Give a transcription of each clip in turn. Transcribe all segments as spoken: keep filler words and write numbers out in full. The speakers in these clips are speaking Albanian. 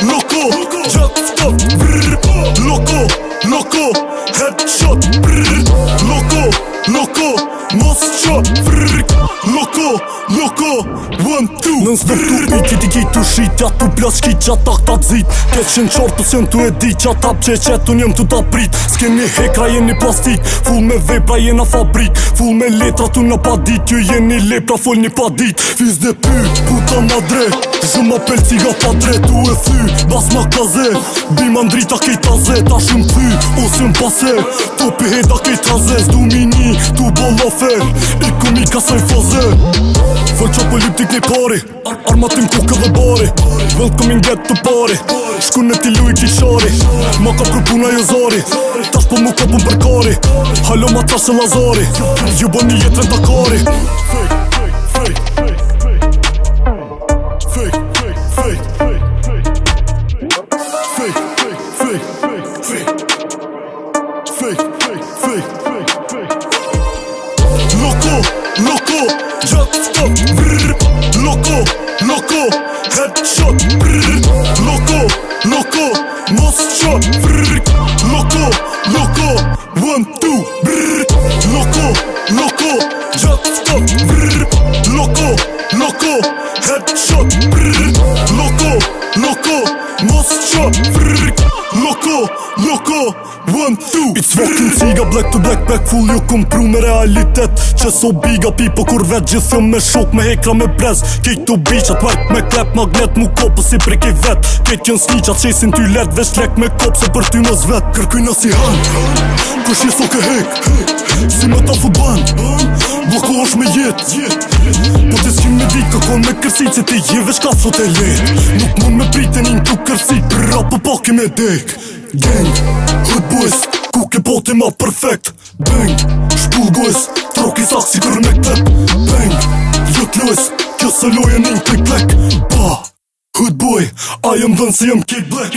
loco, jet stop, brr, loco, loco, headshot, brr, loco, loco, must shot, brr, loco, loco, one, two, nën s'dëm tu i qiti qi tu shit ja tu plas qi qa tak ta t'zit Keq qenë qartë pësën tu e di qa ta pqe qet unë jem tu ta prit S'keni hekra jeni plastik Full me vepra jena fabrik Full me letra tu na pa dit Ju jeni lepra fol një pa dit Fiz dhe py, puta madre Zëm apel ciga pa tre Tu e thy, bas ma kaze Bima ndrita kej taze Ta shumë thy, ose m'pase Topi heda kej taze Zdu mini, tu bolofe I kum i kasoj faze Fol qa po lip tik një pari Ar Armatim kokë dhe bari Welcome in get të pari Shku në ti luj kishari Ma ka për puna jo zari Tash po mu kopën për kari Halo ma tash e lazari Ju bo një jetën të kari Loco, loco, jet stop, brr, loco, loco, headshot, brr, loco, loco, must shot, brr, loco, loco, one, two, brr, loco, loco, jet stop, brr, loco, loco, headshot, brr, loco, loco, must shot, brr, loco, loco, one, two. It's fucking ciga black to black back full ju kom pru me realitet Që so biga pi po kur vet gjithë me shok me hekra me brez Kejt tu bichat work me klep magnet mu kopë si prik i vet Kejt jën sniqat qesin ty let vesh lek me kopë se për ty mos vet Kërkujna si han, kush je so ke hek Si me ta futban, bloko është me jet Po të s'kim me dit ka kon me kërsit se ti je vesh ka sot e let Nuk mund me pritin in tu kërsit Bra po paki me dek Gang, hood boys, ku ke poti ma perfect Bang, shpull guys, troki sak si kër me klep Bang, jut lojs, kjo se loje një klik plek Pa, hood boy, I am done se jem kid black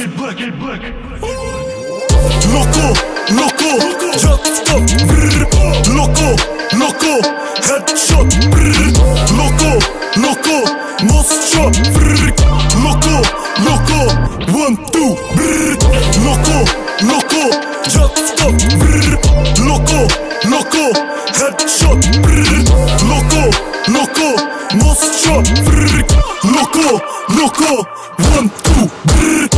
Loco, loco, jet stop, brr, loco, loco, headshot, brr, loco, loco, must shot, brr, loco, loco, one, two, brr, loco, loco, jet stop, brr, loco, loco, headshot, brr, loco, loco, must shot, brr, loco, loco, one, two, brr.